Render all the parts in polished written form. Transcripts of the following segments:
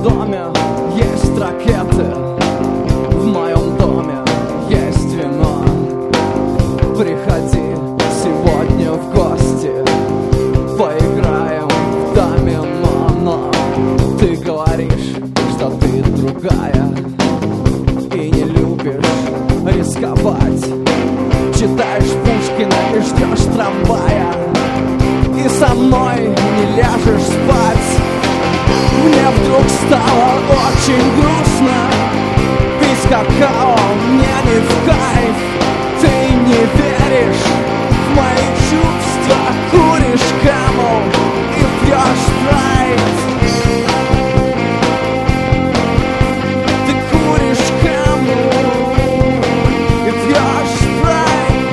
доме есть ракеты, в моем доме есть вино. Приходи сегодня в гости, поиграем в домино. Но ты говоришь, что ты другая и не любишь рисковать. Читаешь Пушкина и ждешь трамвая, и со мной не ляжешь спать. Мне вдруг стало очень грустно, пить какао мне не в кайф. Ты не веришь в мои чувства, куришь Camel и пьешь Sprite. Ты куришь Camel и пьешь Sprite.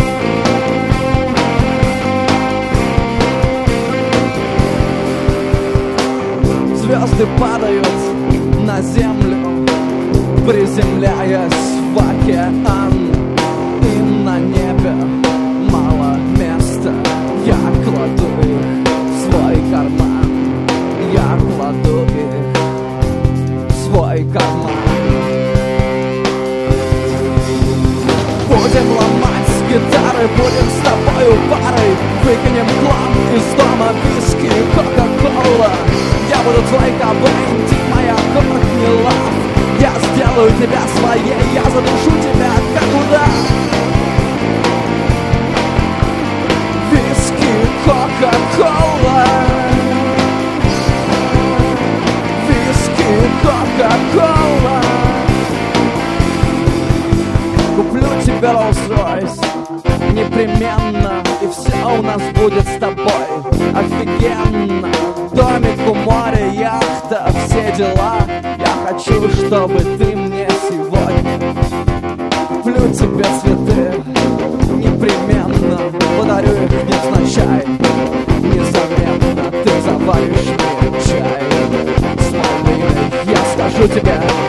Звезды падают на землю, приземляясь в океан. И на небе мало места, я кладу их в свой карман. Я кладу их в свой карман. Будем ломать гитары, будем с тобою парой. Выкинем хлам из дома, виски и кока-кола. Я буду твой Кобейн, ты моя Кортни Лав. Я сделаю тебя своей, я задушу тебя как удар. Виски, кока-кола. Виски, кока-кола. Куплю тебе Rolls-Royce непременно, и все у нас будет с тобой офигенно. Домик у моря, яхта, все дела. Я хочу, чтобы ты мне сегодня. Куплю тебе цветы непременно, подарю их невзначай. Незаметно ты заваришь мне чай с малиной. Я скажу тебе: